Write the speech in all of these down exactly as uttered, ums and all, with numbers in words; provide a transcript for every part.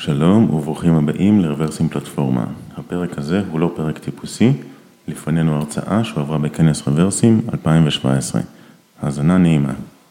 שלום וברוכים הבאים לרוורסים פלטפורמה. הפרק הזה הוא לא פרק טיפוסי, לפנינו הרצאה שהועברה בכנס רוורסים אלפיים שבע עשרה. האזנה נעימה.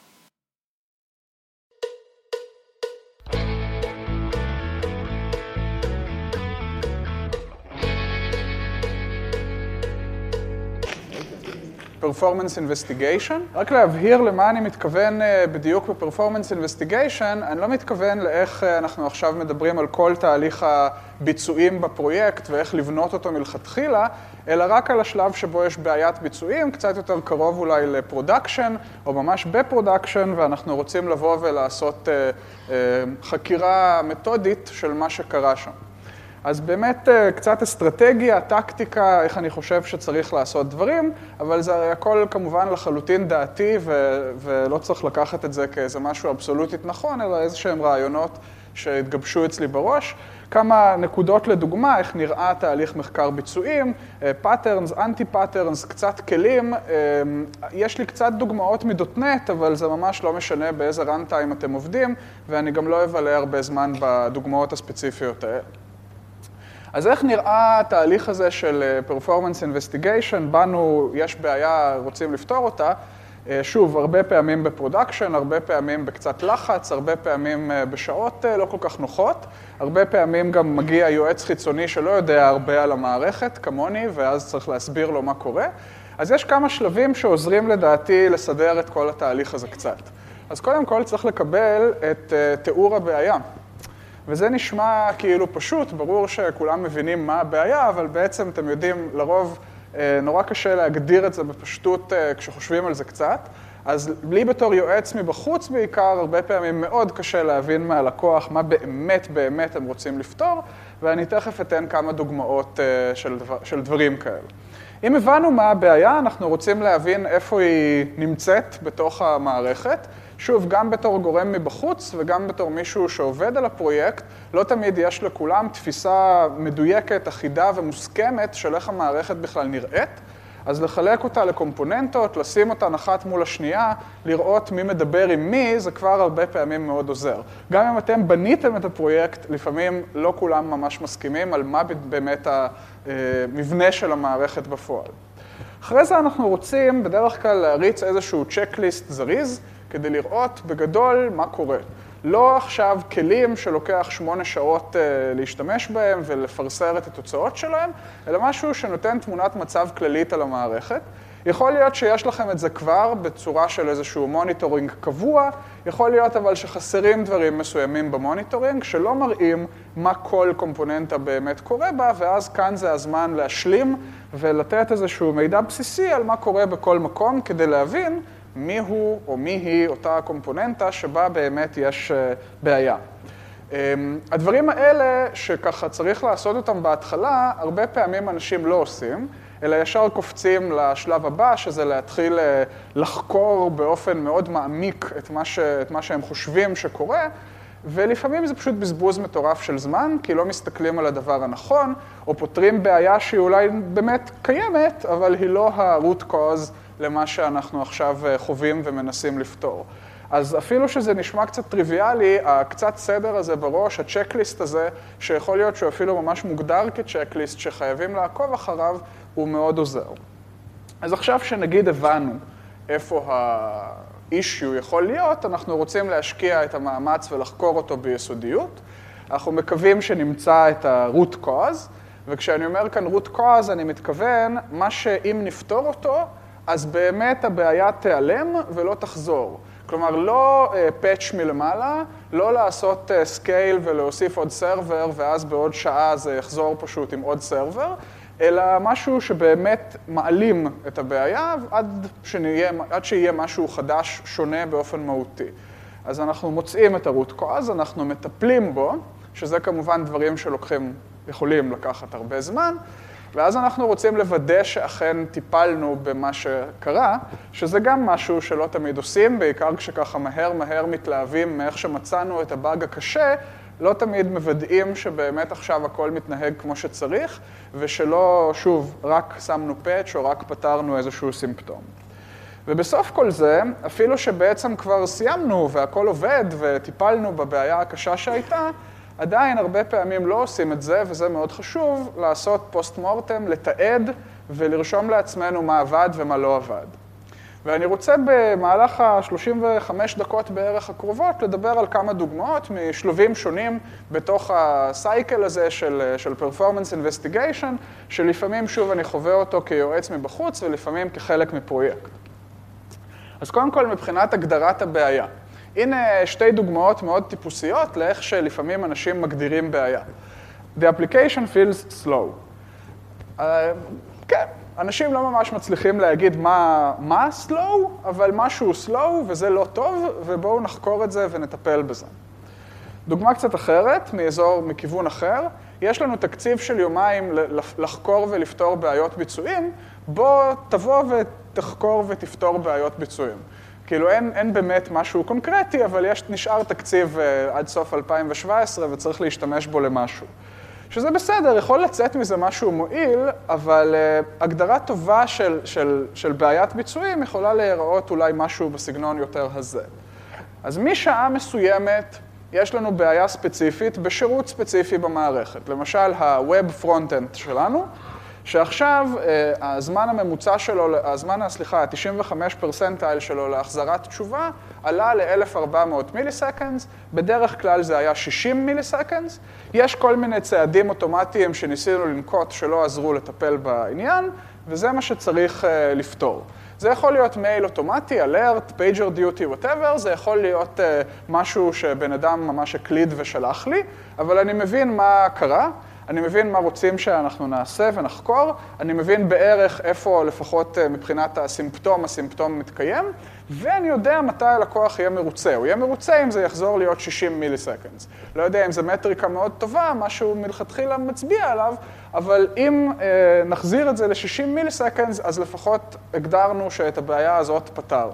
Performance Investigation. רק להבהיר למה אני מתכוון בדיוק ב-Performance Investigation, אני לא מתכוון לאיך אנחנו עכשיו מדברים על כל תהליך הביצועים בפרויקט ואיך לבנות אותו מלכתחילה, אלא רק על השלב שבו יש בעיית ביצועים, קצת יותר קרוב אולי לפרודקשן, או ממש בפרודקשן, ואנחנו רוצים לבוא ולעשות חקירה מתודית של מה שקרה שם. אז באמת קצת אסטרטגיה, טקטיקה, איך אני חושב שצריך לעשות דברים, אבל זה הכל כמובן לחלוטין דעתי, ו- ולא צריך לקחת את זה כאיזה משהו אבסולוטית נכון, אלא איזה שהם רעיונות שהתגבשו אצלי בראש. כמה נקודות לדוגמה, איך נראה תהליך מחקר ביצועים, פאטרנס, אנטי פאטרנס, קצת כלים. יש לי קצת דוגמאות מדוטנט, אבל זה ממש לא משנה באיזה רנטיים אתם עובדים, ואני גם לא אבלה הרבה זמן בדוגמאות הספציפיות האלה. אז איך נראה התהליך הזה של Performance Investigation? באנו, יש בעיה, רוצים לפתור אותה. שוב, הרבה פעמים בפרודקשן, הרבה פעמים בקצת לחץ, הרבה פעמים בשעות לא כל כך נוחות. הרבה פעמים גם מגיע יועץ חיצוני שלא יודע הרבה על המערכת, כמוני, ואז צריך להסביר לו מה קורה. אז יש כמה שלבים שעוזרים לדעתי לסדר את כל התהליך הזה קצת. אז קודם כל צריך לקבל את תיאור הבעיה. וזה נשמע כאילו פשוט, ברור שכולם מבינים מה הבעיה, אבל בעצם אתם יודעים, לרוב נורא קשה להגדיר את זה בפשטות כשחושבים על זה קצת. אז לי בתור יועץ מבחוץ בעיקר, הרבה פעמים מאוד קשה להבין מהלקוח מה באמת באמת הם רוצים לפתור, ואני תכף אתן כמה דוגמאות של, דבר, של דברים כאלה. אם הבנו מה הבעיה, אנחנו רוצים להבין איפה היא נמצאת בתוך המערכת. שוב, גם בתור גורם מבחוץ וגם בתור מישהו שעובד על הפרויקט, לא תמיד יש לכולם תפיסה מדויקת, אחידה ומוסכמת של איך המערכת בכלל נראית. אז לחלק אותה לקומפוננטות, לשים אותן אחת מול השנייה, לראות מי מדבר עם מי, זה כבר הרבה פעמים מאוד עוזר. גם אם אתם בניתם את הפרויקט, לפעמים לא כולם ממש מסכימים על מה באמת המבנה של המערכת בפועל. אחרי זה אנחנו רוצים בדרך כלל להריץ איזשהו צ'קליסט זריז, כדי לראות בגדול מה קורה. לא עכשיו כלים שלוקח שמונה שעות להשתמש בהם ולפרסר את התוצאות שלהם, אלא משהו שנותן תמונת מצב כללית על המערכת. יכול להיות שיש לכם את זה כבר בצורה של איזשהו מוניטורינג קבוע, יכול להיות אבל שחסרים דברים מסוימים במוניטורינג, שלא מראים מה כל קומפוננטה באמת קורה בה, ואז כאן זה הזמן להשלים ולתת איזשהו מידע בסיסי על מה קורה בכל מקום, כדי להבין מי הוא או מי היא אותה קומפוננטה שבה באמת יש בעיה. הדברים האלה שככה צריך לעשות אותם בהתחלה, הרבה פעמים אנשים לא עושים, אלא ישר קופצים לשלב הבא, שזה להתחיל לחקור באופן מאוד מעמיק את מה, ש... את מה שהם חושבים שקורה, ולפעמים זה פשוט בזבוז מטורף של זמן, כי לא מסתכלים על הדבר הנכון, או פותרים בעיה שהיא אולי באמת קיימת, אבל היא לא ה-root cause למה שאנחנו עכשיו חווים ומנסים לפתור. אז אפילו שזה נשמע קצת טריוויאלי, הקצת סדר הזה בראש, הצ'קליסט הזה, שיכול להיות שהוא אפילו ממש מוגדר כצ'קליסט שחייבים לעקוב אחריו, הוא מאוד עוזר. אז עכשיו שנגיד הבנו איפה ה-issue יכול להיות, אנחנו רוצים להשקיע את המאמץ ולחקור אותו ביסודיות. אנחנו מקווים שנמצא את ה-root cause, וכשאני אומר כאן root cause, אני מתכוון מה שאם נפתור אותו, אז באמת הבעיה תיעלם ולא תחזור. כלומר, לא פאץ' מלמעלה, לא לעשות סקייל ולהוסיף עוד סרבר, ואז בעוד שעה זה יחזור פשוט עם עוד סרבר, אלא משהו שבאמת מעלים את הבעיה עד שנהיה, עד שיהיה משהו חדש, שונה באופן מהותי. אז אנחנו מוצאים את ה-root cause, אנחנו מטפלים בו, שזה כמובן דברים שלוקחים, יכולים לקחת הרבה זמן, ואז אנחנו רוצים לוודא שאכן טיפלנו במה שקרה, שזה גם משהו שלא תמיד עושים, בעיקר כשככה מהר מהר מתלהבים מאיך שמצאנו את הבאג הקשה, לא תמיד מוודאים שבאמת עכשיו הכל מתנהג כמו שצריך, ושלא, שוב, רק שמנו פאץ' או רק פתרנו איזשהו סימפטום. ובסוף כל זה, אפילו שבעצם כבר סיימנו והכל עובד וטיפלנו בבעיה הקשה שהייתה, עדיין הרבה פעמים לא עושים את זה, וזה מאוד חשוב, לעשות פוסט-מורטם, לתעד ולרשום לעצמנו מה עבד ומה לא עבד. ואני רוצה במהלך ה-שלושים וחמש דקות בערך הקרובות לדבר על כמה דוגמאות משלבים שונים בתוך הסייקל הזה של, של Performance Investigation, שלפעמים שוב אני חווה אותו כיועץ מבחוץ ולפעמים כחלק מפרויקט. אז קודם כל מבחינת הגדרת הבעיה. הנה שתי דוגמאות מאוד טיפוסיות לאיך שלפעמים אנשים מגדירים בעיה. The application feels slow. Uh, כן. אנשים לא ממש מצליחים להגיד מה, מה slow, אבל משהו slow וזה לא טוב, ובואו נחקור את זה ונטפל בזה. דוגמה קצת אחרת, מאזור, מכיוון אחר, יש לנו תקציב של יומיים לחקור ולפתור בעיות ביצועים, בוא תבוא ותחקור ותפתור בעיות ביצועים. כאילו אין, אין באמת משהו קונקרטי, אבל יש, נשאר תקציב עד סוף אלפיים שבע עשרה וצריך להשתמש בו למשהו. שזה בסדר, יכול לצאת מזה משהו מועיל, אבל uh, הגדרה טובה של, של, של בעיית ביצועים יכולה להיראות אולי משהו בסגנון יותר הזה. אז משעה מסוימת יש לנו בעיה ספציפית בשירות ספציפי במערכת. למשל, ה-Web Frontend שלנו, שעכשיו uh, הזמן הממוצע שלו, הזמן, סליחה, ה-תשעים וחמש פרסנטייל שלו להחזרת תשובה, עלה ל-אלף וארבע מאות מיליסקנדס, בדרך כלל זה היה שישים מיליסקנדס. יש כל מיני צעדים אוטומטיים שניסינו לנקוט שלא עזרו לטפל בעניין, וזה מה שצריך uh, לפתור. זה יכול להיות מייל אוטומטי, alert, pager duty, whatever, זה יכול להיות uh, משהו שבן אדם ממש הקליד ושלח לי, אבל אני מבין מה קרה. אני מבין מה רוצים שאנחנו נעשה ונחקור, אני מבין בערך איפה לפחות מבחינת הסימפטום, הסימפטום מתקיים, ואני יודע מתי הלקוח יהיה מרוצה. הוא יהיה מרוצה אם זה יחזור להיות שישים מיליסקנדס. לא יודע אם זה מטריקה מאוד טובה, משהו מלכתחילה מצביע עליו, אבל אם אה, נחזיר את זה ל-שישים מיליסקנדס, אז לפחות הגדרנו שאת הבעיה הזאת פתר.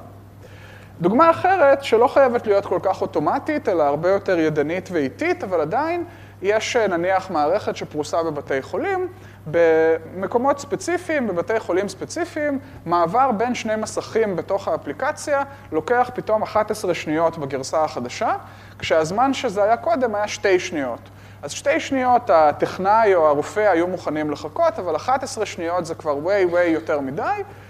דוגמה אחרת, שלא חייבת להיות כל כך אוטומטית, אלא הרבה יותר ידנית ואיטית, אבל עדיין, יש נניח מערכת שפרוסה בבתי חולים, במקומות ספציפיים, בבתי חולים ספציפיים, מעבר בין שני מסכים בתוך האפליקציה, לוקח פתאום אחת עשרה שניות בגרסה החדשה, כשהזמן שזה היה קודם היה שתי שניות. אז שתי שניות הטכנאי או הרופא היו מוכנים לחכות, אבל אחת עשרה שניות זה כבר way way יותר מדי,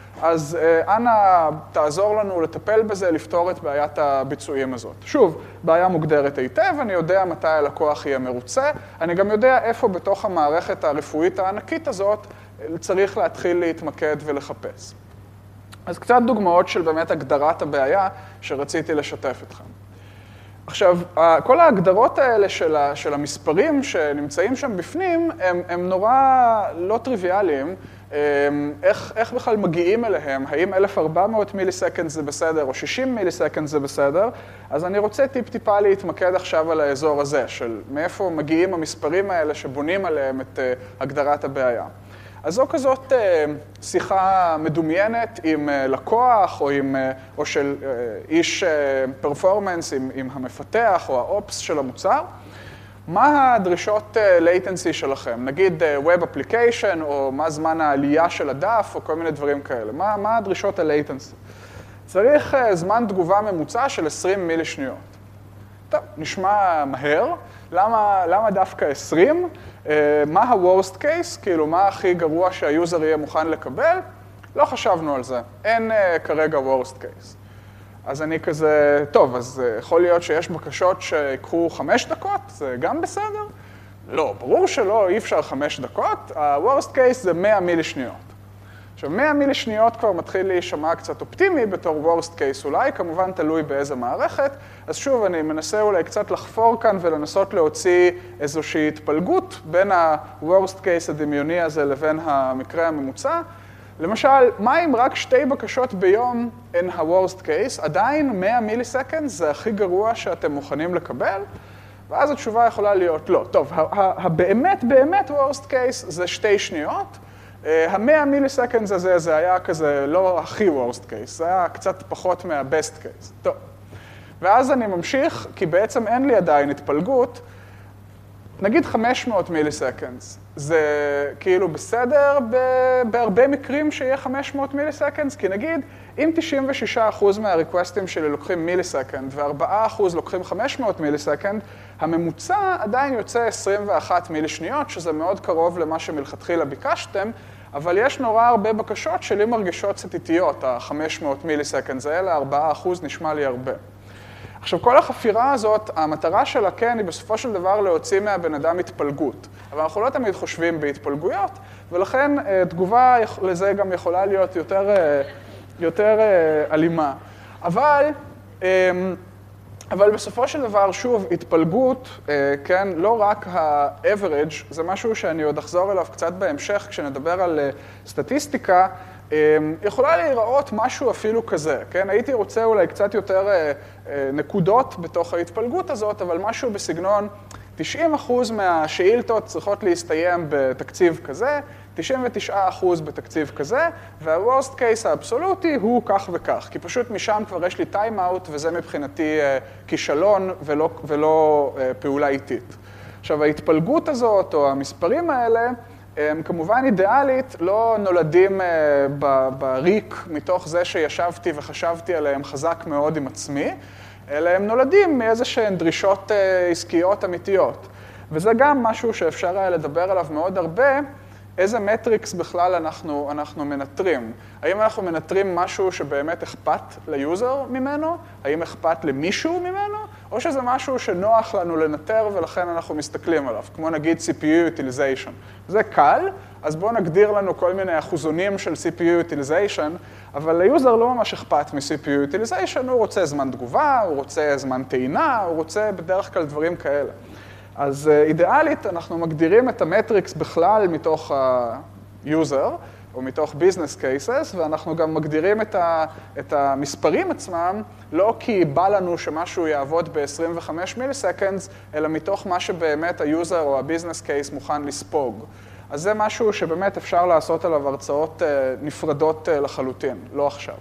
אז אנא תעזור לנו לטפל בזה, לפתור את בעיית הביצועים הזאת. שוב, בעיה מוגדרת היטב, אני יודע מתי הלקוח יהיה מרוצה, אני גם יודע איפה בתוך המערכת הרפואית הענקית הזאת צריך להתחיל להתמקד ולחפש. אז קצת דוגמאות של באמת הגדרת הבעיה שרציתי לשתף אתכם. עכשיו, כל ההגדרות האלה של, ה, של המספרים שנמצאים שם בפנים, הם, הם נורא לא טריוויאליים. איך, איך בכלל מגיעים אליהם? האם אלף וארבע מאות מיליסקנד זה בסדר או שישים מיליסקנד זה בסדר? אז אני רוצה טיפ-טיפה להתמקד עכשיו על האזור הזה, של מאיפה מגיעים המספרים האלה שבונים עליהם את הגדרת הבעיה. אז זו כזאת שיחה מדומיינת עם לקוח או, עם, או של איש פרפורמנס עם, עם המפתח או האופס של המוצר. מה הדרישות latency שלכם? נגיד Web Application או מה זמן העלייה של הדף או כל מיני דברים כאלה. מה, מה הדרישות ה-latency? צריך זמן תגובה ממוצע של עשרים מילי שניות. טוב, נשמע מהר. למה, למה דווקא עשרים? מה ה-worst case? כאילו, מה הכי גרוע שהיוזר יהיה מוכן לקבל? לא חשבנו על זה. אין כרגע worst case. אז אני כזה, טוב, אז יכול להיות שיש בקשות שיקחו חמש דקות, זה גם בסדר? לא, ברור שלא, אי אפשר חמש דקות. ה-worst case זה מאה מילי שניות. עכשיו, מאה מילי שניות כבר מתחיל להישמע קצת אופטימי בתור worst case אולי, כמובן תלוי באיזה מערכת. אז שוב, אני מנסה אולי קצת לחפור כאן ולנסות להוציא איזושהי התפלגות בין ה-worst case הדמיוני הזה לבין המקרה הממוצע. למשל, מה אם רק שתי בקשות ביום הן ה-worst case, עדיין מאה מיליסקנד זה הכי גרוע שאתם מוכנים לקבל? ואז התשובה יכולה להיות לא. טוב, הבאמת באמת worst case זה שתי שניות, ה-מאה מיליסקנד הזה זה היה כזה לא הכי worst case, זה היה קצת פחות מה-best case. טוב, ואז אני ממשיך, כי בעצם אין לי עדיין התפלגות, נגיד חמש מאות מיליסקנדס, זה כאילו בסדר בהרבה מקרים שיהיה חמש מאות מיליסקנדס, כי נגיד אם תשעים ושישה אחוז מהריקווסטים שלי לוקחים מיליסקנד ו-ארבעה אחוז לוקחים חמש מאות מיליסקנד, הממוצע עדיין יוצא עשרים ואחת מילי שניות, שזה מאוד קרוב למה שמלכתחילה ביקשתם, אבל יש נורא הרבה בקשות שלי מרגישות קצת איטיות, ה-חמש מאות מיליסקנד, זה אלה ארבעה אחוז נשמע לי הרבה. עכשיו, כל החפירה הזאת, המטרה שלה כן היא בסופו של דבר להוציא מהבן אדם התפלגות. אבל אנחנו לא תמיד חושבים בהתפלגויות, ולכן תגובה לזה גם יכולה להיות יותר, יותר אלימה. אבל, אבל בסופו של דבר, שוב, התפלגות, כן, לא רק ה-average, זה משהו שאני עוד אחזור אליו קצת בהמשך, כשנדבר על סטטיסטיקה, יכולה להיראות משהו אפילו כזה, כן? הייתי רוצה אולי קצת יותר נקודות בתוך ההתפלגות הזאת, אבל משהו בסגנון תשעים אחוז מהשאילתות צריכות להסתיים בתקציב כזה, תשעים ותשעה אחוז בתקציב כזה, וה-worst case האבסולוטי הוא כך וכך, כי פשוט משם כבר יש לי time-out, וזה מבחינתי כישלון ולא, ולא פעולה איטית. עכשיו, ההתפלגות הזאת, או המספרים האלה, הם כמובן אידיאלית, לא נולדים בריק מתוך זה שישבתי וחשבתי עליהם חזק מאוד עם עצמי, אלא הם נולדים מאיזה שהן דרישות עסקיות אמיתיות. וזה גם משהו שאפשר היה לדבר עליו מאוד הרבה, איזה מטריקס בכלל אנחנו, אנחנו מנטרים. האם אנחנו מנטרים משהו שבאמת אכפת ליוזר ממנו? האם אכפת למישהו ממנו? או שזה משהו שנוח לנו לנטר ולכן אנחנו מסתכלים עליו, כמו נגיד סי פי יו utilization. זה קל, אז בואו נגדיר לנו כל מיני אחוזונים של סי פי יו utilization, אבל ליוזר לא ממש אכפת מ-סי פי יו utilization, הוא רוצה זמן תגובה, הוא רוצה זמן טעינה, הוא רוצה בדרך כלל דברים כאלה. אז אידיאלית, אנחנו מגדירים את המטריקס בכלל מתוך ה-user, או מתוך business cases, ואנחנו גם מגדירים את, ה, את המספרים עצמם, לא כי בא לנו שמשהו יעבוד ב-עשרים וחמש מיליסקנדס, אלא מתוך מה שבאמת ה-user או ה-business case מוכן לספוג. אז זה משהו שבאמת אפשר לעשות עליו הרצאות נפרדות לחלוטין, לא עכשיו.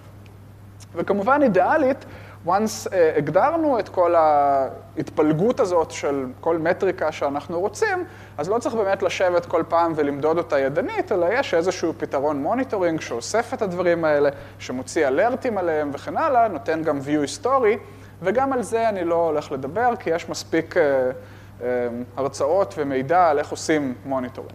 וכמובן אידיאלית, once uh, הגדרנו את כל ההתפלגות הזאת של כל מטריקה שאנחנו רוצים, אז לא צריך באמת לשבת כל פעם ולמדוד אותה ידנית, אלא יש איזשהו פתרון מוניטורינג שאוסף את הדברים האלה, שמוציא אלרטים עליהם וכן הלאה, נותן גם view היסטורי, וגם על זה אני לא הולך לדבר, כי יש מספיק uh, uh, הרצאות ומידע על איך עושים מוניטורינג.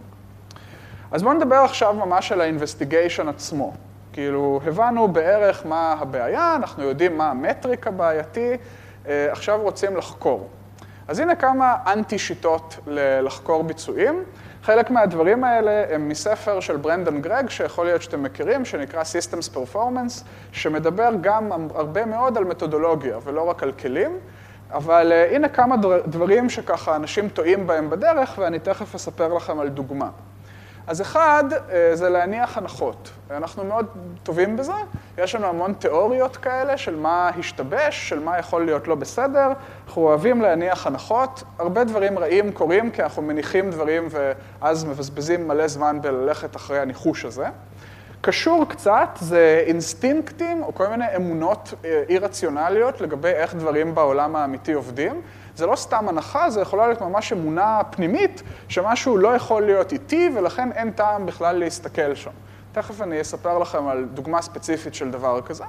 אז בואו נדבר עכשיו ממש על ה-investigation עצמו. כאילו, הבנו בערך מה הבעיה, אנחנו יודעים מה המטריק הבעייתי, עכשיו רוצים לחקור. אז הנה כמה אנטי-שיטות לחקור ביצועים. חלק מהדברים האלה הם מספר של ברנדון גרג, שיכול להיות שאתם מכירים, שנקרא Systems Performance, שמדבר גם הרבה מאוד על מתודולוגיה, ולא רק על כלים. אבל הנה כמה דברים שככה אנשים טועים בהם בדרך, ואני תכף אספר לכם על דוגמה. אז אחד, זה להניח הנחות. אנחנו מאוד טובים בזה. יש לנו המון תיאוריות כאלה של מה השתבש, של מה יכול להיות לא בסדר. אנחנו אוהבים להניח הנחות. הרבה דברים רעים קורים כי אנחנו מניחים דברים ואז מבזבזים מלא זמן בללכת אחרי הניחוש הזה. קשור קצת, זה אינסטינקטים או כל מיני אמונות אי-רציונליות לגבי איך דברים בעולם האמיתי עובדים. זה לא סתם הנחה, זה יכולה להיות ממש אמונה פנימית, שמשהו לא יכול להיות איטי, ולכן אין טעם בכלל להסתכל שם. תכף אני אספר לכם על דוגמה ספציפית של דבר כזה.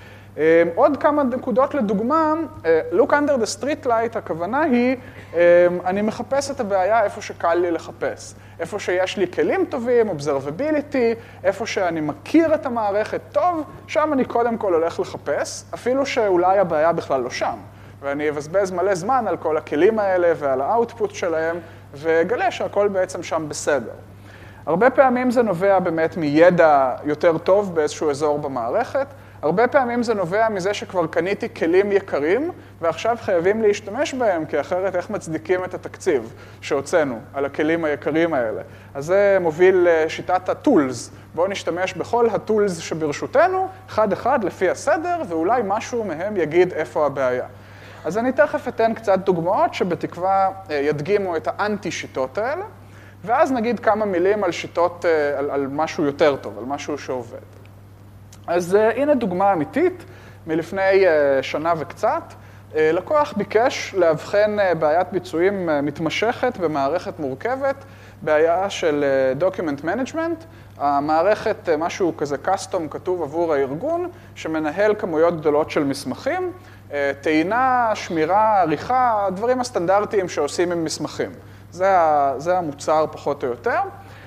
עוד כמה נקודות לדוגמה, look under the street light, הכוונה היא, אני מחפש את הבעיה איפה שקל לי לחפש. איפה שיש לי כלים טובים, observability, איפה שאני מכיר את המערכת טוב, שם אני קודם כל הולך לחפש, אפילו שאולי הבעיה בכלל לא שם. ואני אבזבז מלא זמן על כל הכלים האלה ועל האוטפוט שלהם, וגלה שהכל בעצם שם בסדר. הרבה פעמים זה נובע באמת מידע יותר טוב באיזשהו אזור במערכת, הרבה פעמים זה נובע מזה שכבר קניתי כלים יקרים, ועכשיו חייבים להשתמש בהם, כי אחרת איך מצדיקים את התקציב שהוצאנו על הכלים היקרים האלה. אז זה מוביל לשיטת הטולס. בואו נשתמש בכל הטולס שברשותנו, אחד אחד לפי הסדר, ואולי משהו מהם יגיד איפה הבעיה. אז אני תכף אתן קצת דוגמאות שבתקווה ידגימו את האנטי-שיטות האלה, ואז נגיד כמה מילים על שיטות, על, על משהו יותר טוב, על משהו שעובד. אז הנה דוגמה אמיתית מלפני שנה וקצת. לקוח ביקש להבחן בעיית ביצועים מתמשכת במערכת מורכבת, בעיה של Document Management, המערכת משהו כזה custom כתוב עבור הארגון, שמנהל כמויות גדולות של מסמכים, טעינה, שמירה, עריכה, הדברים הסטנדרטיים שעושים עם מסמכים. זה, זה המוצר פחות או יותר.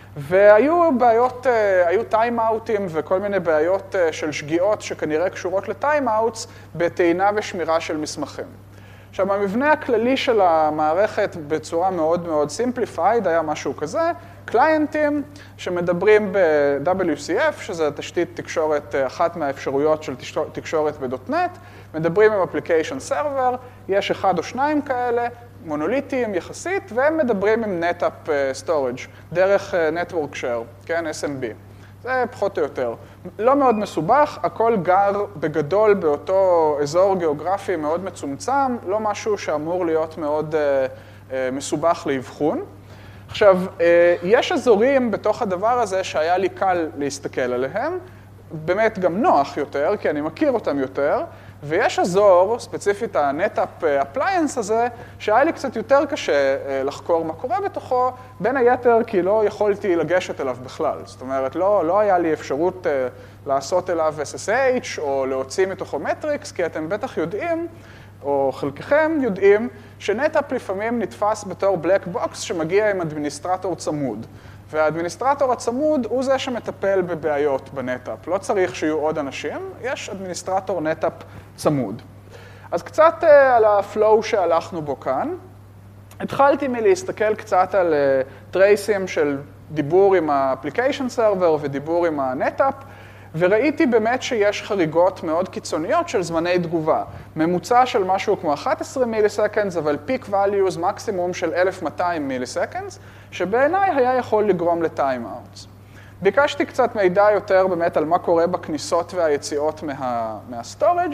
והיו בעיות, היו טיים-אוטים וכל מיני בעיות של שגיאות שכנראה קשורות לטיים-אוטס בטעינה ושמירה של מסמכים. עכשיו, המבנה הכללי של המערכת בצורה מאוד מאוד simplified היה משהו כזה, קליינטים שמדברים ב-דאבליו סי אף, שזה תשתית תקשורת, אחת מהאפשרויות של תקשורת ב-דוט נט, מדברים עם Application Server, יש אחד או שניים כאלה, מונוליטיים יחסית, והם מדברים עם NetApp Storage, דרך Network Share, כן, אס אם בי. זה פחות או יותר. לא מאוד מסובך, הכל גר בגדול באותו אזור גיאוגרפי מאוד מצומצם, לא משהו שאמור להיות מאוד uh, uh, מסובך לאבחון. עכשיו, uh, יש אזורים בתוך הדבר הזה שהיה לי קל להסתכל עליהם, באמת גם נוח יותר, כי אני מכיר אותם יותר, ויש אזור, ספציפית ה-NetApp Appliance הזה, שהיה לי קצת יותר קשה לחקור מה קורה בתוכו, בין היתר כי לא יכולתי לגשת אליו בכלל. זאת אומרת, לא, לא היה לי אפשרות לעשות אליו אס אס אייץ' או להוציא מתוכו מטריקס, כי אתם בטח יודעים, או חלקכם יודעים, ש-NetApp לפעמים נתפס בתור black box שמגיע עם אדמיניסטרטור צמוד. והאדמיניסטרטור הצמוד הוא זה שמטפל בבעיות בנטאפ. לא צריך שיהיו עוד אנשים, יש אדמיניסטרטור נטאפ צמוד. אז קצת uh, על הפלואו שהלכנו בו כאן. התחלתי מלהסתכל קצת על uh, טרייסים של דיבור עם ה-Application Server ודיבור עם הנטאפ, וראיתי באמת שיש חריגות מאוד קיצוניות של זמני תגובה. ממוצע של משהו כמו אחת עשרה מיליסקנדס, אבל פיק values מקסימום של אלף ומאתיים מיליסקנדס, שבעיניי היה יכול לגרום לטיים-אאוטס. ביקשתי קצת מידע יותר באמת על מה קורה בכניסות והיציאות מה, מה-storage.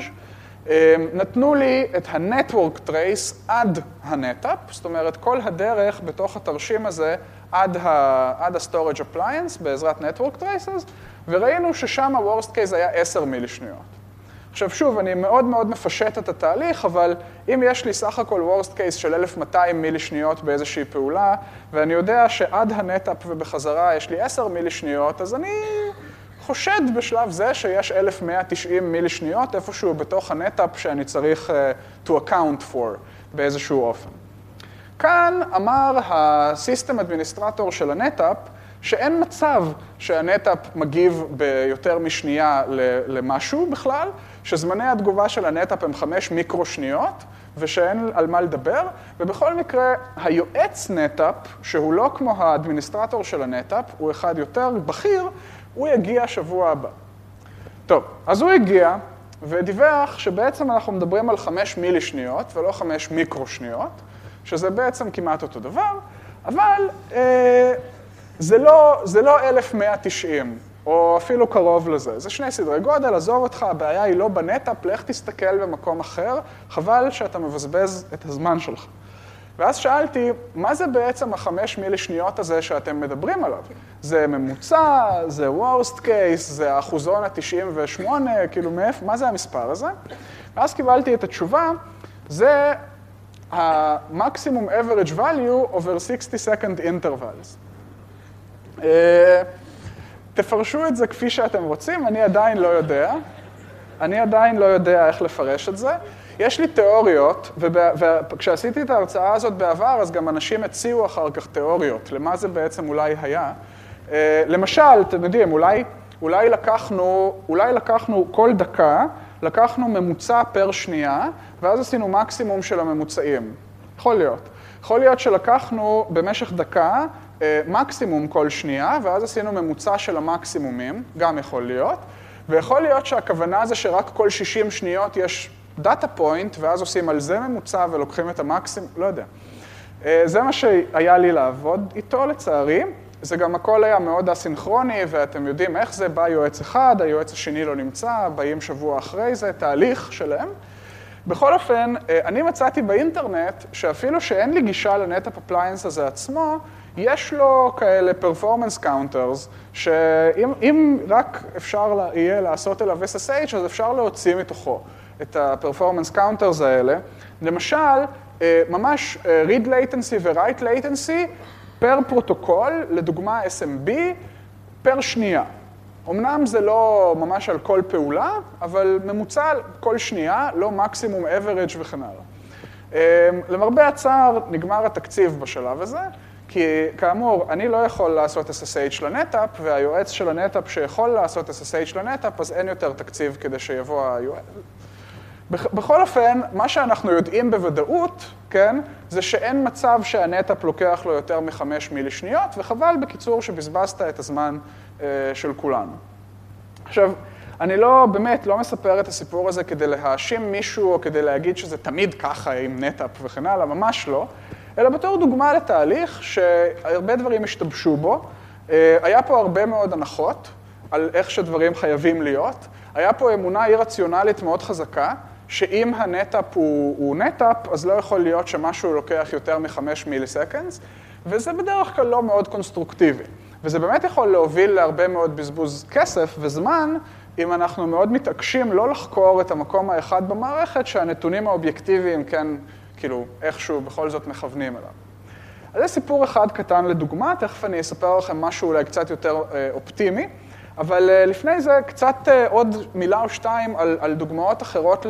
נתנו לי את ה-network trace עד ה-NetApp, זאת אומרת כל הדרך בתוך התרשים הזה עד ה-storage appliance בעזרת network traces, וראינו ששם ה-worst case היה עשר מילי שניות. עכשיו שוב, אני מאוד מאוד מפשט את התהליך, אבל אם יש לי סך הכל worst case של אלף ומאתיים מילי שניות באיזושהי פעולה, ואני יודע שעד ה-NetApp ובחזרה יש לי עשר מילי שניות, אז אני חושד בשלב זה שיש אלף ומאה ותשעים מילי שניות איפשהו בתוך ה-NetApp שאני צריך uh, to account for באיזשהו אופן. כאן אמר ה-System Administrator של ה-NetApp, שאין מצב שה-NetApp מגיב ביותר משנייה למשהו בכלל, שזמני התגובה של ה-NetApp הם חמש מיקרו שניות, ושאין על מה לדבר, ובכל מקרה, היועץ NetApp, שהוא לא כמו האדמיניסטרטור של ה-NetApp, הוא אחד יותר בכיר, הוא יגיע שבוע הבא. טוב, אז הוא הגיע ודיווח שבעצם אנחנו מדברים על חמש מילי שניות ולא חמש מיקרו שניות, שזה בעצם כמעט אותו דבר, אבל אה, זה לא, זה לא אלף ומאה ותשעים, או אפילו קרוב לזה. זה שני סדרי גודל, עזוב אותך, הבעיה היא לא בנטאפ, לך תסתכל במקום אחר, חבל שאתה מבזבז את הזמן שלך. ואז שאלתי, מה זה בעצם החמש מילי שניות הזה שאתם מדברים עליו? זה ממוצע, זה worst case, זה האחוזון ה-תשעים ושמונה, כאילו מאיפה, מה זה המספר הזה? ואז קיבלתי את התשובה, זה ה-maximum average value over sixty second intervals. תפרשו את זה כפי שאתם רוצים, אני עדיין לא יודע. אני עדיין לא יודע איך לפרש את זה. יש לי תיאוריות, וכשעשיתי את ההרצאה הזאת בעבר, אז גם אנשים הציעו אחר כך תיאוריות, למה זה בעצם אולי היה. למשל, אתם יודעים, אולי, אולי לקחנו, אולי לקחנו כל דקה, לקחנו ממוצע פר שנייה, ואז עשינו מקסימום של הממוצעים. יכול להיות. יכול להיות שלקחנו במשך דקה מקסימום כל שנייה, ואז עשינו ממוצע של המקסימומים, גם יכול להיות. ויכול להיות שהכוונה זה שרק כל שישים שניות יש דאטה פוינט, ואז עושים על זה ממוצע ולוקחים את המקסימום, לא יודע. זה מה שהיה לי לעבוד איתו לצערי. זה גם הכל היה מאוד אסינכרוני, ואתם יודעים איך זה, בא יועץ אחד, היועץ השני לא נמצא, באים שבוע אחרי זה, תהליך שלהם. בכל אופן, אני מצאתי באינטרנט שאפילו שאין לי גישה לנטאפ אפליינס הזה עצמו, יש לו כאלה performance counters, שאם אם רק אפשר יהיה לעשות אליו אס אס אייץ', אז אפשר להוציא מתוכו. את ה-performance counters האלה. למשל, ממש read latency ו-write latency פר פרוטוקול, לדוגמה אס אם בי, פר שנייה. אמנם זה לא ממש על כל פעולה, אבל ממוצע כל שנייה, לא מקסימום average וכן הלאה. למרבה הצער, נגמר התקציב בשלב הזה, כי כאמור, אני לא יכול לעשות אס אס אייץ' לנטאפ, והיועץ של הנטאפ שיכול לעשות אס אס אייץ' לנטאפ, אז אין יותר תקציב כדי שיבוא היועץ. בכל אופן, מה שאנחנו יודעים בוודאות, כן, זה שאין מצב שהנטאפ לוקח לו יותר מחמש מילי שניות, וחבל בקיצור שבזבזת את הזמן אה, של כולנו. עכשיו, אני לא, באמת, לא מספר את הסיפור הזה כדי להאשים מישהו, או כדי להגיד שזה תמיד ככה עם נטאפ וכן הלאה, ממש לא, אלא בתור דוגמה לתהליך שהרבה דברים השתבשו בו. אה, היה פה הרבה מאוד הנחות על איך שדברים חייבים להיות. היה פה אמונה אי-רציונלית מאוד חזקה, שאם הנטאפ הוא, הוא נטאפ, אז לא יכול להיות שמשהו לוקח יותר מחמש מיליסקנדס, וזה בדרך כלל לא מאוד קונסטרוקטיבי. וזה באמת יכול להוביל להרבה מאוד בזבוז כסף וזמן, אם אנחנו מאוד מתעקשים לא לחקור את המקום האחד במערכת, שהנתונים האובייקטיביים כן, כאילו, איכשהו בכל זאת מכוונים אליו. אז זה סיפור אחד קטן לדוגמה, תכף אני אספר לכם משהו אולי קצת יותר אה, אופטימי, אבל לפני זה קצת עוד מילה או שתיים על, על דוגמאות אחרות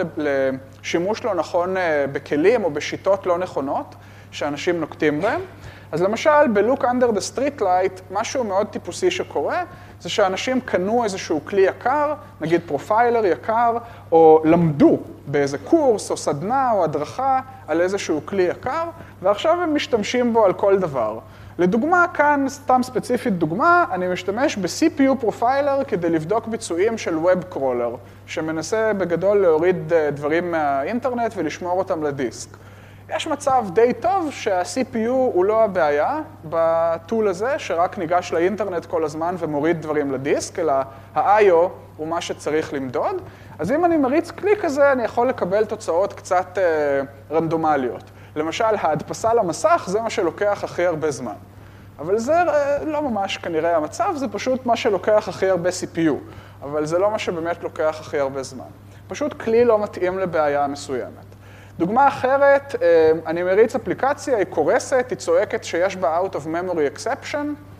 לשימוש לא נכון בכלים או בשיטות לא נכונות שאנשים נוקטים בהם. אז למשל, ב-Look Under the Street Light, משהו מאוד טיפוסי שקורה, זה שאנשים קנו איזשהו כלי יקר, נגיד פרופיילר יקר, או למדו באיזה קורס או סדנה או הדרכה על איזשהו כלי יקר, ועכשיו הם משתמשים בו על כל דבר. לדוגמה, כאן, סתם ספציפית דוגמה, אני משתמש ב-סי פי יו פרופיילר כדי לבדוק ביצועים של Web Crawler, שמנסה בגדול להוריד דברים מהאינטרנט ולשמור אותם לדיסק. יש מצב די טוב שה-סי פי יו הוא לא הבעיה בטול הזה, שרק ניגש לאינטרנט כל הזמן ומוריד דברים לדיסק, אלא ה-איי או הוא מה שצריך למדוד. אז אם אני מריץ כלי כזה, אני יכול לקבל תוצאות קצת אה, רנדומליות. למשל, ההדפסה למסך זה מה שלוקח הכי הרבה זמן. אבל זה לא ממש כנראה המצב, זה פשוט מה שלוקח הכי הרבה סי פי יו. אבל זה לא מה שבאמת לוקח הכי הרבה זמן. פשוט כלי לא מתאים לבעיה מסוימת. דוגמה אחרת, אני מריץ אפליקציה, היא קורסת, היא צועקת שיש בה out of memory exception,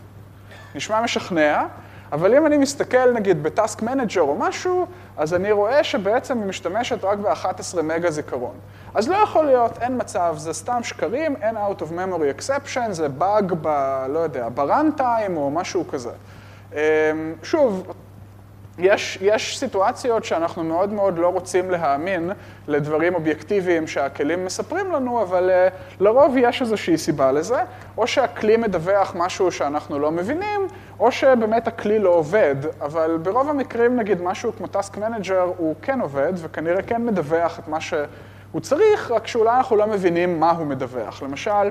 נשמע משכנע, אבל אם אני מסתכל נגיד בטאסק מנג'ר או משהו, אז אני רואה שבעצם היא משתמשת רק ב-אחד עשר מגה זיכרון. אז לא יכול להיות, אין מצב, זה סתם שקרים, אין out of memory exception, זה באג ב, לא יודע, ב-runtime או משהו כזה. שוב, יש, יש סיטואציות שאנחנו מאוד מאוד לא רוצים להאמין לדברים אובייקטיביים שהכלים מספרים לנו, אבל uh, לרוב יש איזושהי סיבה לזה, או שהכלי מדווח משהו שאנחנו לא מבינים, או שבאמת הכלי לא עובד, אבל ברוב המקרים, נגיד, משהו כמו Task Manager הוא כן עובד, וכנראה כן מדווח את מה שהוא צריך, רק שאולי אנחנו לא מבינים מה הוא מדווח. למשל,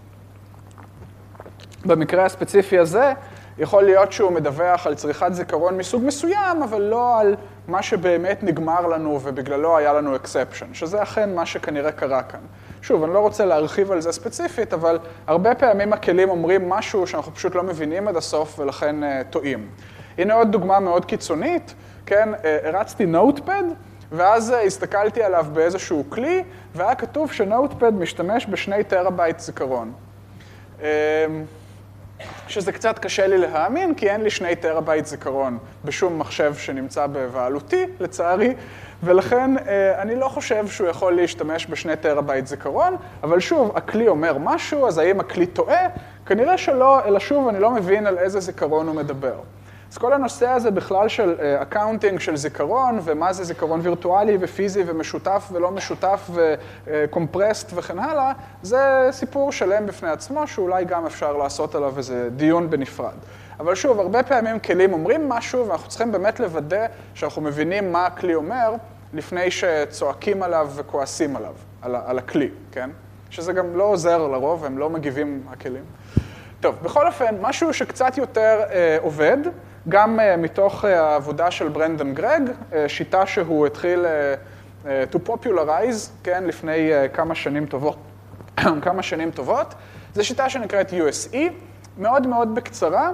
במקרה הספציפי הזה, יכול להיות שהוא מדווח על צריכת זיכרון מסוג מסוים, אבל לא על מה שבאמת נגמר לנו ובגללו היה לנו exception, שזה אכן מה שכנראה קרה כאן. שוב, אני לא רוצה להרחיב על זה ספציפית, אבל הרבה פעמים הכלים אומרים משהו שאנחנו פשוט לא מבינים עד הסוף ולכן uh, טועים. הנה עוד דוגמה מאוד קיצונית, כן, uh, הרצתי נוטפד, ואז uh, הסתכלתי עליו באיזשהו כלי, והיה כתוב שנוטפד משתמש בשני טראבייט זיכרון. Uh, שזה קצת קשה לי להאמין, כי אין לי שני טראבייט זיכרון בשום מחשב שנמצא בבעלותי, לצערי, ולכן אני לא חושב שהוא יכול להשתמש בשני טראבייט זיכרון, אבל שוב, הכלי אומר משהו, אז האם הכלי טועה? כנראה שלא, אלא שוב, אני לא מבין על איזה זיכרון הוא מדבר. אז כל הנושא הזה בכלל של אקאונטינג של זיכרון, ומה זה זיכרון וירטואלי ופיזי ומשותף ולא משותף וקומפרסט וכן הלאה, זה סיפור שלם בפני עצמו, שאולי גם אפשר לעשות עליו איזה דיון בנפרד. אבל שוב, הרבה פעמים כלים אומרים משהו, ואנחנו צריכים באמת לוודא שאנחנו מבינים מה הכלי אומר, לפני שצועקים עליו וכועסים עליו, על, על הכלי, כן? שזה גם לא עוזר לרוב, הם לא מגיבים הכלים. טוב, בכל אופן, משהו שקצת יותר אה, עובד, גם uh, מתוך uh, העבודה של ברנדון גרג, uh, שיטה שהוא התחיל uh, uh, to popularize, כן, לפני uh, כמה שנים טובות, כמה שנים טובות. זו שיטה שנקראת יו אס אי, מאוד מאוד בקצרה.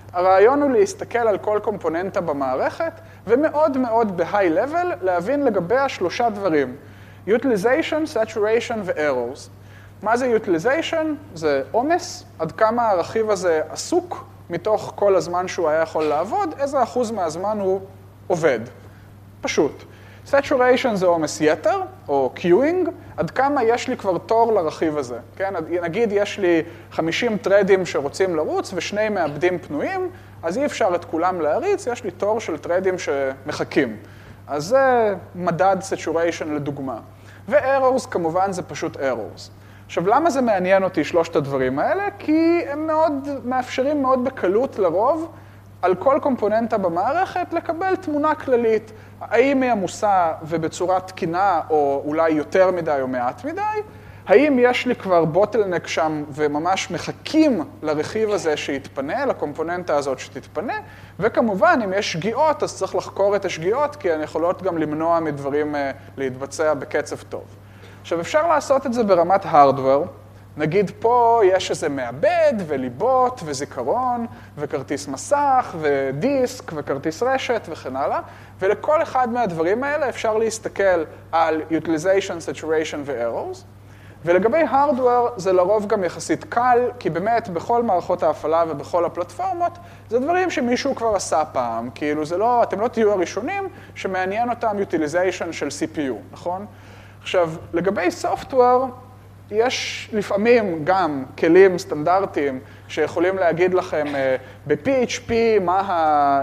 הרעיון הוא להסתכל על כל קומפוננטה במערכת, ומאוד מאוד ב-high level להבין לגביה שלושה דברים. utilization, saturation ו-errors. מה זה utilization? זה עומס, עד כמה הרכיב הזה עסוק מתוך כל הזמן שהוא היה יכול לעבוד, איזה אחוז מהזמן הוא עובד. פשוט. saturation זה עומס יתר, או queuing, עד כמה יש לי כבר תור לרכיב הזה. כן? נגיד יש לי חמישים טרדים שרוצים לרוץ ושני מעבדים פנויים, אז אי אפשר את כולם להריץ, יש לי תור של טרדים שמחכים. אז זה מדד saturation לדוגמה. ו-errors כמובן זה פשוט errors. עכשיו, למה זה מעניין אותי שלושת הדברים האלה? כי הם מאוד, מאפשרים מאוד בקלות לרוב על כל קומפוננטה במערכת לקבל תמונה כללית. האם היא עמוסה ובצורה תקינה או אולי יותר מדי או מעט מדי? האם יש לי כבר בוטלנק שם וממש מחכים לרכיב הזה שיתפנה, לקומפוננטה הזאת שתתפנה? וכמובן, אם יש שגיאות, אז צריך לחקור את השגיאות, כי הן יכולות גם למנוע מדברים להתבצע בקצב טוב. עכשיו, אפשר לעשות את זה ברמת hardware. נגיד פה יש איזה מעבד וליבות וזיכרון וכרטיס מסך ודיסק וכרטיס רשת וכן הלאה, ולכל אחד מהדברים האלה אפשר להסתכל על utilization, saturation ו-errors. ולגבי hardware זה לרוב גם יחסית קל, כי באמת בכל מערכות ההפעלה ובכל הפלטפורמות זה דברים שמישהו כבר עשה פעם, כאילו זה לא, אתם לא תהיו הראשונים שמעניין אותם utilization של סי פי יו, נכון? עכשיו, לגבי software, יש לפעמים גם כלים סטנדרטיים שיכולים להגיד לכם ב-פי אייץ' פי מה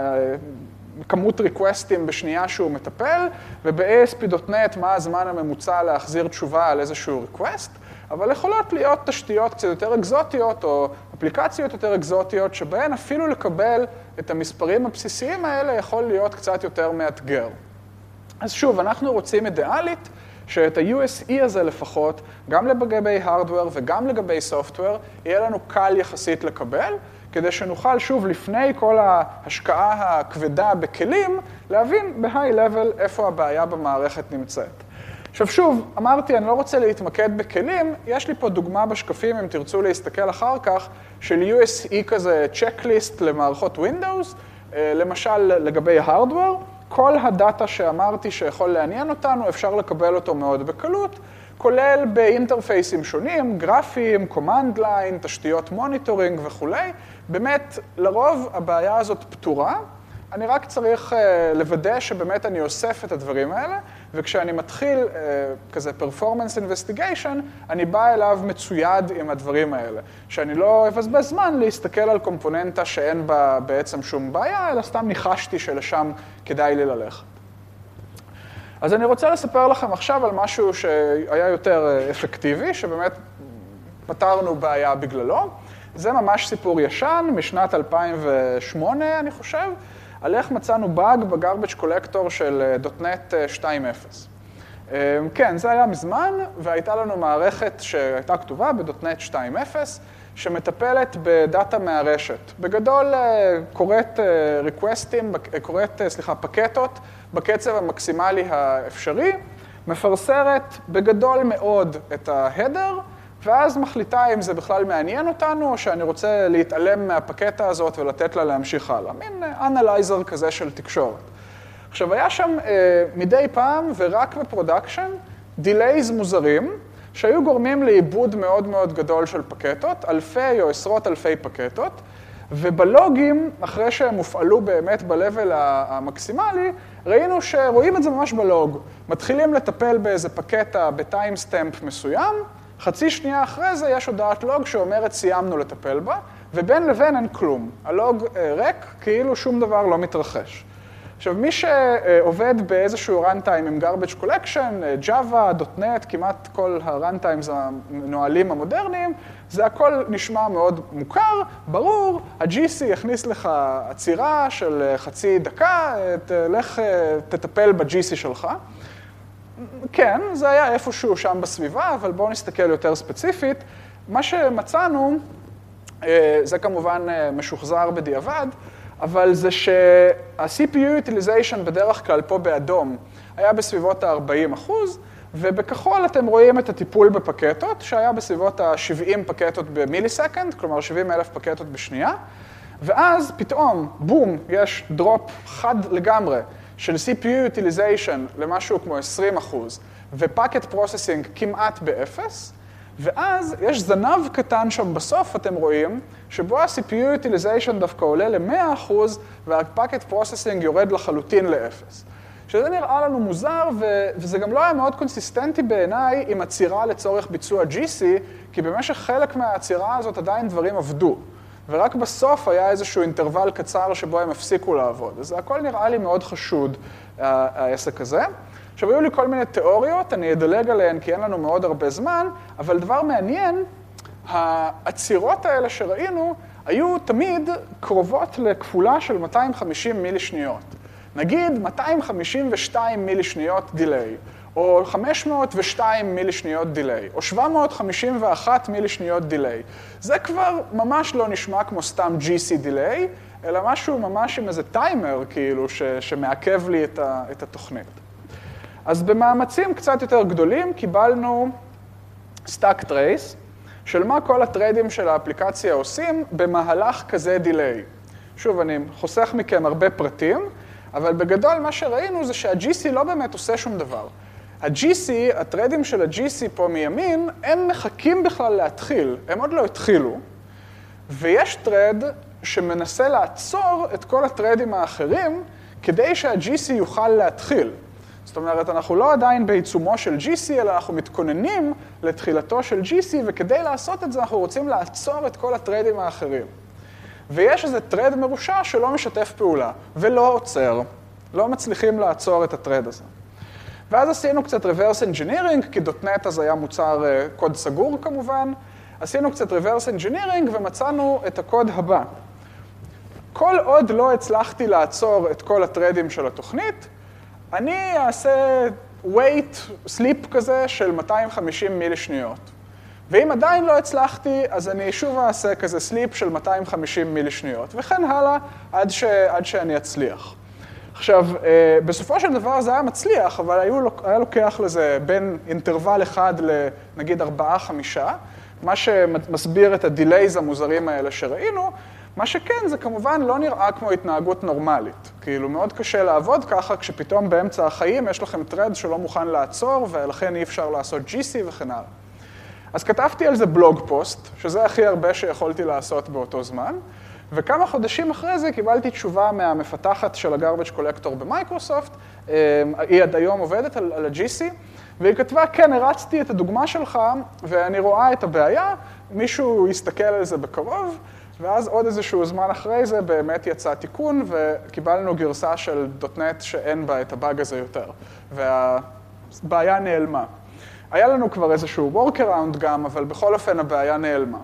כמות ריקווסטים בשנייה שהוא מטפל, וב-איי אס פי דוט נט מה הזמן הממוצע להחזיר תשובה על איזשהו ריקווסט, אבל יכולות להיות תשתיות קצת יותר אקזוטיות או אפליקציות יותר אקזוטיות, שבהן אפילו לקבל את המספרים הבסיסיים האלה יכול להיות קצת יותר מאתגר. אז שוב, אנחנו רוצים אידיאלית, שאת ה-יו אס אי הזה לפחות, גם לגבי hardware וגם לגבי software, יהיה לנו קל יחסית לקבל, כדי שנוכל שוב לפני כל ההשקעה הכבדה בכלים, להבין ב-high level איפה הבעיה במערכת נמצאת. עכשיו שוב, אמרתי, אני לא רוצה להתמקד בכלים, יש לי פה דוגמה בשקפים, אם תרצו להסתכל אחר כך, של יו אס אי כזה checklist למערכות Windows, למשל לגבי hardware, כל הדאטה שאמרתי שיכול לעניין אותנו, אפשר לקבל אותו מאוד בקלות, כולל באינטרפייסים שונים, גרפיים, command line, תשתיות מוניטורינג וכו'. באמת, לרוב הבעיה הזאת פתורה, אני רק צריך לוודא שבאמת אני אוסף את הדברים האלה, וכשאני מתחיל כזה performance investigation, אני בא אליו מצויד עם הדברים האלה, שאני לא אבזבז זמן להסתכל על קומפוננטה שאין בה בעצם שום בעיה, אלא סתם ניחשתי שלשם כדאי לי ללכת. אז אני רוצה לספר לכם עכשיו על משהו שהיה יותר אפקטיבי, שבאמת פתרנו בעיה בגללו. זה ממש סיפור ישן, משנת אלפיים ושמונה, אני חושב, על איך מצאנו באג בגרבג' קולקטור של דוט נט שתיים אפס. כן, זה היה מזמן, והייתה לנו מערכת שהייתה כתובה בדוט נט שתיים אפס, שמטפלת בדאטה מהרשת. בגדול קוראת ריקווסטים, קוראת, סליחה, פקטות, בקצב המקסימלי האפשרי, מפרסרת בגדול מאוד את ההדר, ואז מחליטה אם זה בכלל מעניין אותנו, או שאני רוצה להתעלם מהפקטה הזאת ולתת לה להמשיך הלאה. מין אנלייזר כזה של תקשורת. עכשיו, היה שם אה, מדי פעם, ורק בפרודקשן, דילייז מוזרים, שהיו גורמים לאיבוד מאוד מאוד גדול של פקטות, אלפי או עשרות אלפי פקטות, ובלוגים, אחרי שהם הופעלו באמת ב-level המקסימלי, ראינו שרואים את זה ממש בלוג. מתחילים לטפל באיזה פקטה בטיימסטמפ מסוים, חצי שנייה אחרי זה יש הודעת לוג שאומרת סיימנו לטפל בה, ובין לבין אין כלום. הלוג ריק, כאילו שום דבר לא מתרחש. עכשיו, מי שעובד באיזשהו runtime עם garbage collection, Java, דוט נט, כמעט כל ה-runtimes הנועלים המודרניים, זה הכל נשמע מאוד מוכר, ברור, ה-ג'י סי יכניס לך עצירה של חצי דקה, לך תטפל ב-ג'י סי שלך. כן, זה היה איפשהו שם בסביבה, אבל בואו נסתכל יותר ספציפית. מה שמצאנו, זה כמובן משוחזר בדיעבד, אבל זה שה-סי פי יו utilization בדרך כלל פה באדום היה בסביבות ה-ארבעים אחוז, ובכחול אתם רואים את הטיפול בפקטות, שהיה בסביבות ה-שבעים פקטות במיליסקנד, כלומר שבעים אלף פקטות בשנייה, ואז פתאום, בום, יש דרופ חד לגמרי של סי פי יו utilization למשהו כמו עשרים אחוז, ו-Packet Processing כמעט באפס, ואז יש זנב קטן שם בסוף, אתם רואים, שבו ה-סי פי יו utilization דווקא עולה ל-מאה אחוז, וה-Packet Processing יורד לחלוטין לאפס. שזה נראה לנו מוזר, ו- וזה גם לא היה מאוד קונסיסטנטי בעיניי עם עצירה לצורך ביצוע ג'י סי, כי במשך חלק מהעצירה הזאת עדיין דברים עבדו. ורק בסוף היה איזשהו אינטרוול קצר שבו הם הפסיקו לעבוד. אז הכל נראה לי מאוד חשוד, העסק הזה. עכשיו, היו לי כל מיני תיאוריות, אני אדלג עליהן כי אין לנו מאוד הרבה זמן, אבל דבר מעניין, העצירות האלה שראינו היו תמיד קרובות לכפולה של מאתיים וחמישים מילי שניות. נגיד מאתיים חמישים ושתיים מילי שניות דיליי, או חמש מאות ושתיים מילי שניות דיליי, או שבע מאות חמישים ואחת מילי שניות דיליי. זה כבר ממש לא נשמע כמו סתם ג'י סי דיליי, אלא משהו ממש עם איזה טיימר, כאילו, ש- שמעכב לי את, ה- את התוכנית. אז במאמצים קצת יותר גדולים קיבלנו stack trace, של מה כל הטריידים של האפליקציה עושים במהלך כזה דיליי. שוב, אני חוסך מכם הרבה פרטים, אבל בגדול מה שראינו זה שה-ג'י סי לא באמת עושה שום דבר. ה-ג'י סי, הטריידים של ה-ג'י סי פה מימין, הם מחכים בכלל להתחיל, הם עוד לא התחילו, ויש טרייד שמנסה לעצור את כל הטריידים האחרים, כדי שה-ג'י סי יוכל להתחיל. זאת אומרת, אנחנו לא עדיין בעיצומו של ג'י סי, אלא אנחנו מתכוננים לתחילתו של ג'י סי, וכדי לעשות את זה אנחנו רוצים לעצור את כל הטריידים האחרים. ויש איזה טרד מרושע שלא משתף פעולה, ולא עוצר. לא מצליחים לעצור את הטרד הזה. ואז עשינו קצת reverse engineering, כי דוט נט אז היה מוצר קוד סגור כמובן. עשינו קצת reverse engineering ומצאנו את הקוד הבא. כל עוד לא הצלחתי לעצור את כל הטרדים של התוכנית, אני אעשה wait, sleep כזה של מאתיים וחמישים מילי שניות. ואם עדיין לא הצלחתי, אז אני שוב אעשה כזה סליפ של מאתיים וחמישים מילי שניות, וכן הלאה עד, ש... עד שאני אצליח. עכשיו, בסופו של דבר זה היה מצליח, אבל היו, היה לוקח לזה בין אינטרוול אחד לנגיד ארבעה, חמישה, מה שמסביר את הדילייז המוזרים האלה שראינו, מה שכן זה כמובן לא נראה כמו התנהגות נורמלית. כאילו מאוד קשה לעבוד ככה כשפתאום באמצע החיים יש לכם טרד שלא מוכן לעצור, ולכן אי אפשר לעשות ג'י סי וכן הלאה. אז כתבתי על זה בלוג פוסט, שזה הכי הרבה שיכולתי לעשות באותו זמן, וכמה חודשים אחרי זה קיבלתי תשובה מהמפתחת של ה-Garbage Collector במייקרוסופט, היא עד היום עובדת על, על ה-ג'י סי, והיא כתבה, כן, הרצתי את הדוגמה שלך, ואני רואה את הבעיה, מישהו יסתכל על זה בקרוב, ואז עוד איזשהו זמן אחרי זה באמת יצא תיקון, וקיבלנו גרסה של דוט נט שאין בה את הבאג הזה יותר, והבעיה נעלמה. היה לנו כבר איזשהו workaround גם, אבל בכל אופן הבעיה נעלמה.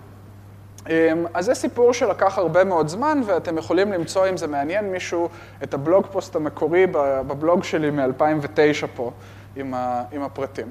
אז זה סיפור שלקח הרבה מאוד זמן, ואתם יכולים למצוא, אם זה מעניין מישהו, את הבלוג פוסט המקורי בבלוג שלי מ-אלפיים ותשע פה, עם, ה, עם הפרטים.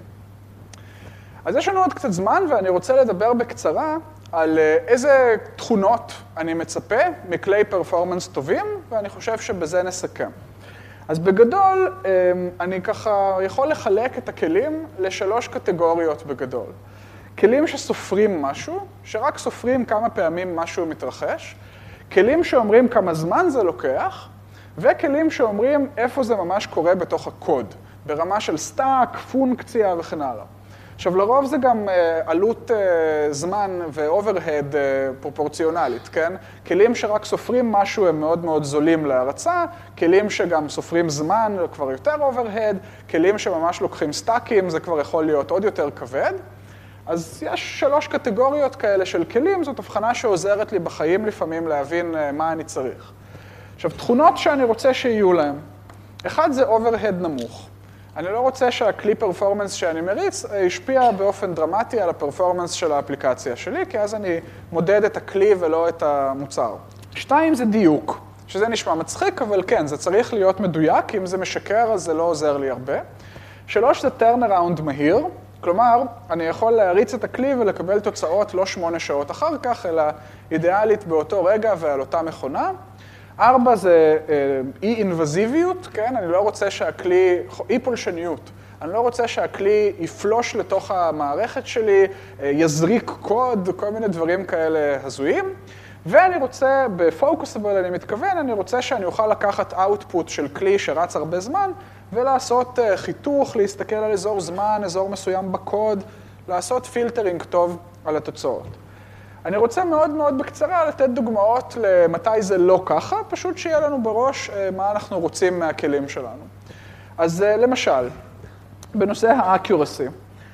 אז יש לנו עוד קצת זמן, ואני רוצה לדבר בקצרה על איזה תכונות אני מצפה מכלי פרפורמנס טובים, ואני חושב שבזה נסכם. אז בגדול, אני ככה יכול לחלק את הכלים לשלוש קטגוריות בגדול. כלים שסופרים משהו, שרק סופרים כמה פעמים משהו מתרחש, כלים שאומרים כמה זמן זה לוקח, וכלים שאומרים איפה זה ממש קורה בתוך הקוד, ברמה של סטאק, פונקציה וכן הלאה. עכשיו, לרוב זה גם עלות זמן ו-overhead פרופורציונלית, כן? כלים שרק סופרים משהו הם מאוד מאוד זולים להרצה, כלים שגם סופרים זמן כבר יותר overhead, כלים שממש לוקחים סטאקים, זה כבר יכול להיות עוד יותר כבד. אז יש שלוש קטגוריות כאלה של כלים, זאת הבחנה שעוזרת לי בחיים לפעמים להבין מה אני צריך. עכשיו, תכונות שאני רוצה שיהיו להם. אחד זה overhead נמוך. אני לא רוצה שהכלי פרפורמנס שאני מריץ ישפיע באופן דרמטי על הפרפורמנס של האפליקציה שלי, כי אז אני מודד את הכלי ולא את המוצר. שתיים זה דיוק, שזה נשמע מצחיק, אבל כן, זה צריך להיות מדויק, אם זה משקר אז זה לא עוזר לי הרבה. שלוש זה turnaround מהיר, כלומר, אני יכול להריץ את הכלי ולקבל תוצאות לא שמונה שעות אחר כך, אלא אידיאלית באותו רגע ועל אותה מכונה. ארבע זה אי-אינבזיביות, כן? אני לא רוצה שהכלי, אי-פולשניות. אני לא רוצה שהכלי יפלוש לתוך המערכת שלי, יזריק קוד, כל מיני דברים כאלה הזויים. ואני רוצה, בפוקוסיבל אני מתכוון, אני רוצה שאני אוכל לקחת output של כלי שרץ הרבה זמן, ולעשות חיתוך, להסתכל על אזור זמן, אזור מסוים בקוד, לעשות פילטרינג טוב על התוצאות. אני רוצה מאוד מאוד בקצרה לתת דוגמאות למתי זה לא ככה, פשוט שיהיה לנו בראש מה אנחנו רוצים מהכלים שלנו. אז למשל, בנושא ה-accuracy,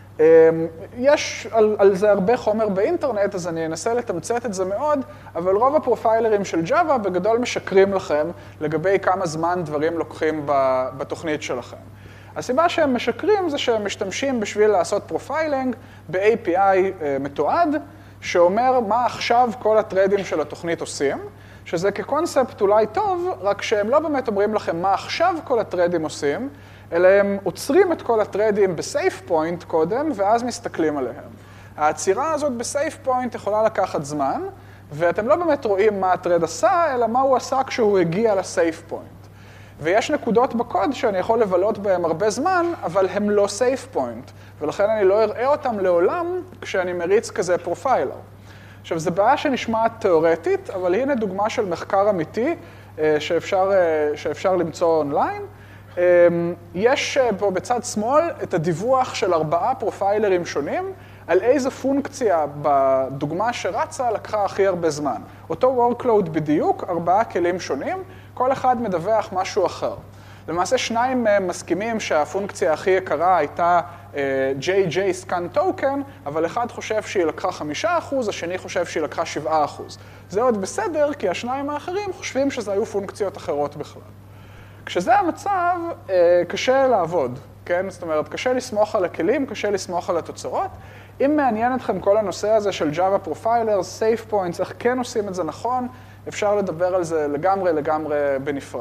יש על, על זה הרבה חומר באינטרנט, אז אני אנסה לתמצת את זה מאוד, אבל רוב הפרופיילרים של Java בגדול משקרים לכם לגבי כמה זמן דברים לוקחים בתוכנית שלכם. הסיבה שהם משקרים זה שהם משתמשים בשביל לעשות פרופיילינג ב-איי פי איי מתועד, שאומר מה עכשיו כל הטרדים של התוכנית עושים, שזה כקונספט אולי טוב, רק שהם לא באמת אומרים לכם מה עכשיו כל הטרדים עושים, אלא הם עוצרים את כל הטרדים בסייף פוינט קודם, ואז מסתכלים עליהם. העצירה הזאת בסייף פוינט יכולה לקחת זמן, ואתם לא באמת רואים מה הטרד עשה, אלא מה הוא עשה כשהוא הגיע לסייף פוינט. ויש נקודות בקוד שאני יכול לבלות בהם הרבה זמן, אבל הם לא סייף פוינט, ולכן אני לא אראה אותם לעולם כשאני מריץ כזה פרופיילר. עכשיו, זו בעיה שנשמעת תיאורטית, אבל הנה דוגמה של מחקר אמיתי שאפשר, שאפשר למצוא אונליין. יש פה בצד שמאל את הדיווח של ארבעה פרופיילרים שונים, על איזו פונקציה בדוגמה שרצה לקחה הכי הרבה זמן. אותו workload בדיוק, ארבעה כלים שונים, כל אחד מדווח משהו אחר. למעשה שניים מסכימים שהפונקציה הכי יקרה הייתה ג'יי ג'יי scan token, אבל אחד חושב שהיא לקחה חמישה אחוז, השני חושב שהיא לקחה שבעה אחוז. זה עוד בסדר, כי השניים האחרים חושבים שזה היו פונקציות אחרות בכלל. כשזה המצב, קשה לעבוד, כן? זאת אומרת, קשה לסמוך על הכלים, קשה לסמוך על התוצאות. אם מעניין אתכם כל הנושא הזה של Java Profilers, Safe Points, איך כן עושים את זה נכון, אפשר לדבר על זה לגמרי לגמרי בנפרד.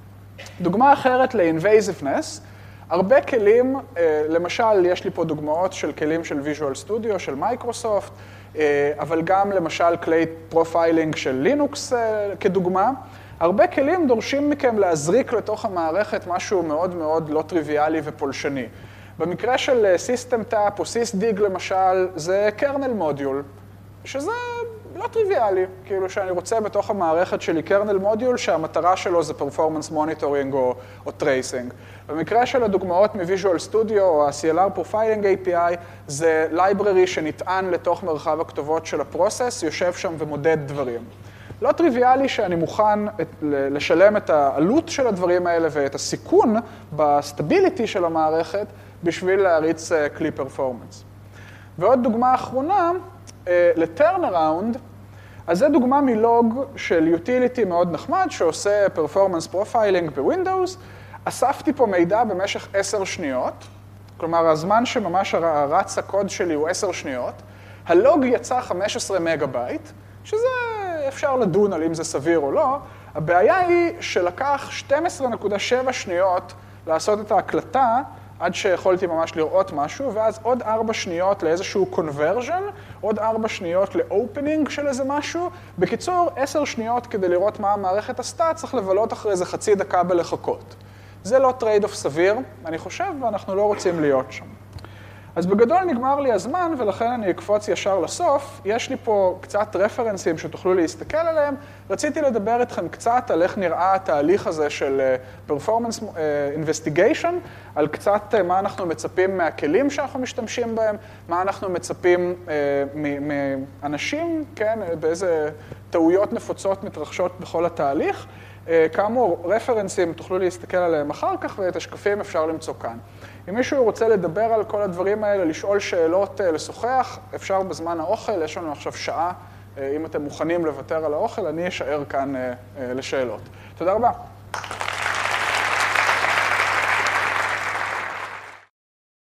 דוגמה אחרת ל-invasiveness, הרבה כלים, למשל, יש לי פה דוגמאות של כלים של Visual Studio, של מייקרוסופט, אבל גם למשל כלי פרופיילינג של לינוקס כדוגמה, הרבה כלים דורשים מכם להזריק לתוך המערכת משהו מאוד מאוד לא טריוויאלי ופולשני. במקרה של System Tap או SysDig למשל, זה kernel module, שזה לא טריוויאלי, כאילו שאני רוצה בתוך המערכת שלי kernel module שהמטרה שלו זה performance monitoring או, או tracing. במקרה של הדוגמאות מ-Visual Studio או ה-סי אל אר Profiling איי פי איי, זה library שנטען לתוך מרחב הכתובות של הפרוסס, יושב שם ומודד דברים. לא טריוויאלי שאני מוכן לשלם את העלות של הדברים האלה ואת הסיכון בסטביליטי של המערכת בשביל להריץ כלי פרפורמנס. ועוד דוגמה אחרונה, ל-turnaround, אז זו דוגמה מלוג של utility מאוד נחמד שעושה performance profiling בווינדוס. אספתי פה מידע במשך עשר שניות, כלומר הזמן שממש רץ הקוד שלי הוא עשר שניות. הלוג יצא חמישה עשר מגה בייט, שזה אפשר לדון על אם זה סביר או לא. הבעיה היא שלקח שתים עשרה נקודה שבע שניות לעשות את ההקלטה, עד שיכולתי ממש לראות משהו, ואז עוד ארבע שניות לאיזשהו conversion, עוד ארבע שניות ל-opening של איזה משהו. בקיצור, עשר שניות כדי לראות מה המערכת עשתה, צריך לבלות אחרי איזה חצי דקה בלחכות. זה לא טרייד-אוף סביר, אני חושב, ואנחנו לא רוצים להיות שם. אז בגדול נגמר לי הזמן, ולכן אני אקפוץ ישר לסוף. יש לי פה קצת רפרנסים שתוכלו להסתכל עליהם. רציתי לדבר איתכם קצת על איך נראה התהליך הזה של Performance Investigation, על קצת מה אנחנו מצפים מהכלים שאנחנו משתמשים בהם, מה אנחנו מצפים מאנשים, כן, באיזה טעויות נפוצות מתרחשות בכל התהליך. כאמור, רפרנסים תוכלו להסתכל עליהם אחר כך, ואת השקפים אפשר למצוא כאן. אם מישהו רוצה לדבר על כל הדברים האלה, לשאול שאלות, לשוחח, אפשר בזמן האוכל, יש לנו עכשיו שעה, אם אתם מוכנים לוותר על האוכל, אני אשאר כאן לשאלות. תודה רבה.